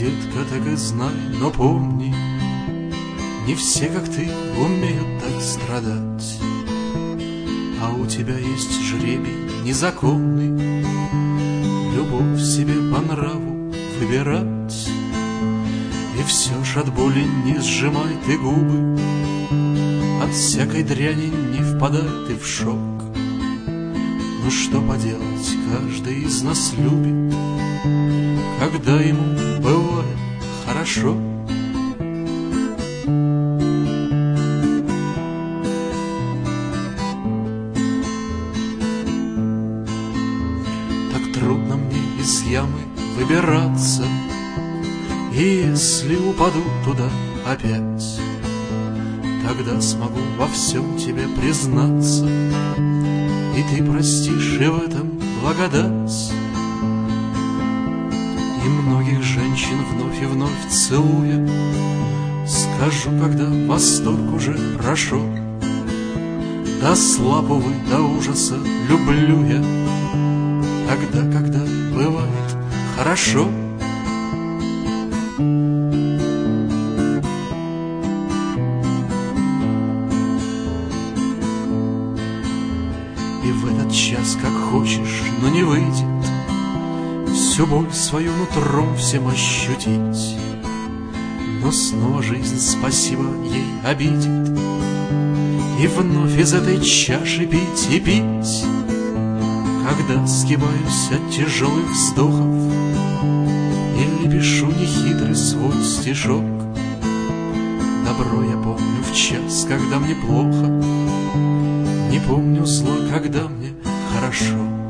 детка, так и знай, но помни, не все, как ты, умеют так страдать. А у тебя есть жребий незаконный, любовь себе по нраву выбирать. И все ж от боли не сжимай ты губы, от всякой дряни не впадай ты в шок. Ну что поделать, каждый из нас любит, когда ему бывает хорошо. Так трудно мне из ямы выбираться, и если упаду туда опять, тогда смогу во всем тебе признаться, и ты простишь, и в этом благодать. И многих женщин вновь и вновь целуя, скажу, когда восторг уже прошел: да слаб, увы, до ужаса люблю я, тогда, когда бывает хорошо. И в этот час, как хочешь, но не выйдет, всю боль свою нутром всем ощутить. Но снова жизнь, спасибо ей, обидит, и вновь из этой чаши пить и пить. Когда сгибаюсь от тяжелых вздохов или пишу нехитрый свой стишок, добро я помню в час, когда мне плохо, не помню зла, когда мне хорошо.